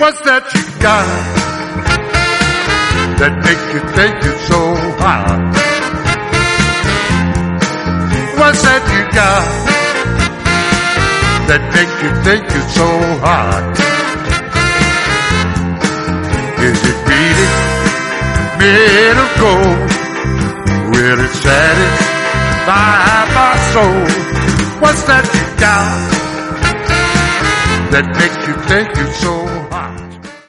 What's that you got that make you think it's so hot? What's that you got that make you think it's so hot? Is it beating made of gold? Will it satisfy my soul? What's that you got that make you think it's so